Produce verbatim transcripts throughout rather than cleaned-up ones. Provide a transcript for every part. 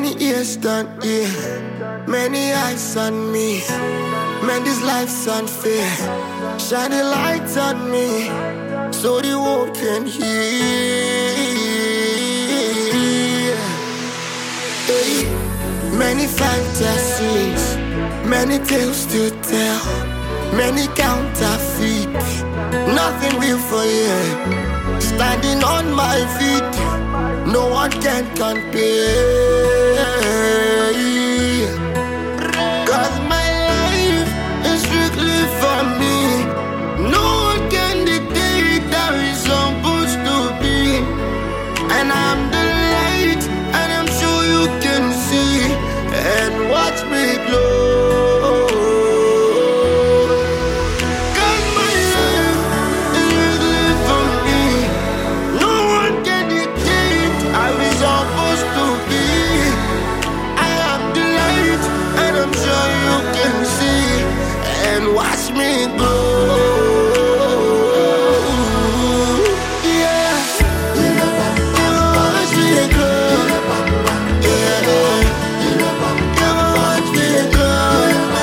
Many ears done hear, many eyes on me. Man, this life's unfair. Shine a light on me, so the world can hear. Hey. Many fantasies, many tales to tell, many counterfeit, nothing real for you. Standing on my feet, no one can compare. Cause my life is strictly for me. No one can dictate how it's supposed to be. And I'm the light, and I'm sure you can see and watch me glow. Watch me glow. Yeah, watch me glow. Yeah, watch me glow.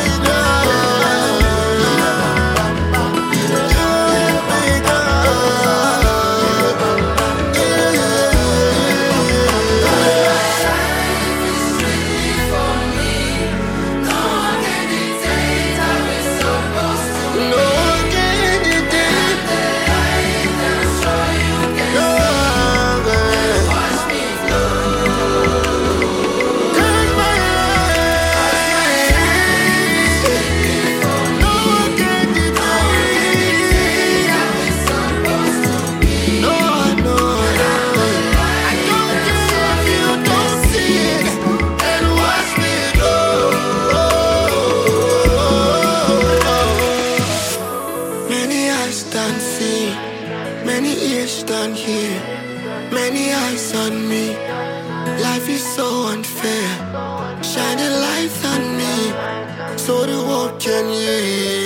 Many ears done hear, many eyes on me. Life is so unfair. Shine a light on me, so the world can hear.